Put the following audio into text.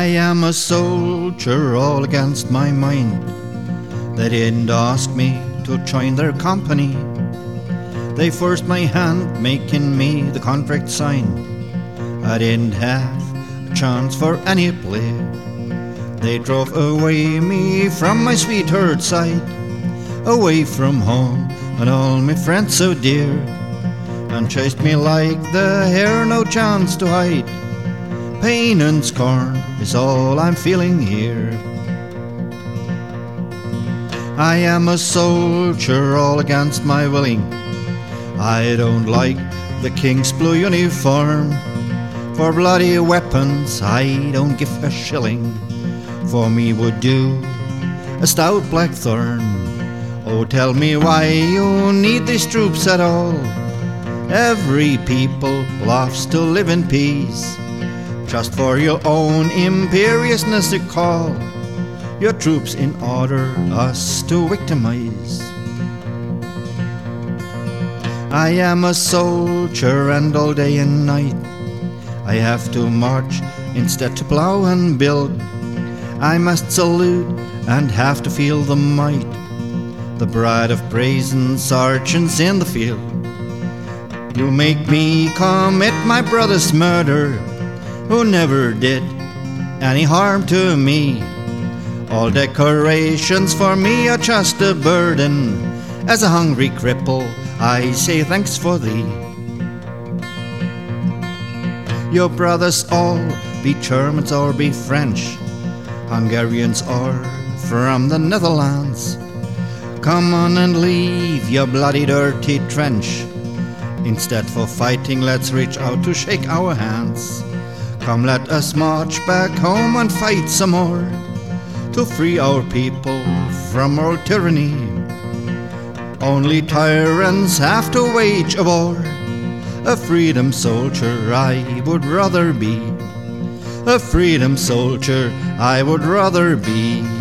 I am a soldier all against my mind. They didn't ask me to join their company. They forced my hand, making me the contract sign. I didn't have a chance for any play. They drove away me from my sweetheart side, away from home and all my friends so dear, and chased me like the hare, no chance to hide. Pain and scorn is all I'm feeling here. I am a soldier all against my willing. I don't like the king's blue uniform. For bloody weapons I don't give a shilling. For me would do a stout blackthorn. Oh, tell me why you need these troops at all. Every people loves to live in peace. Just for your own imperiousness to call your troops in order us to victimize. I am a soldier and all day and night I have to march instead to plow and build. I must salute and have to feel the might, the pride of brazen sergeants in the field. You make me commit my brother's murder, who never did any harm to me. All decorations for me are just a burden. As a hungry cripple I say thanks for thee. Your brothers all be Germans or be French, Hungarians or from the Netherlands. Come on and leave your bloody dirty trench. Instead for fighting, let's reach out to shake our hands. Come, let us march back home and fight some more, to free our people from our tyranny. Only tyrants have to wage a war. A freedom soldier I would rather be. A freedom soldier I would rather be.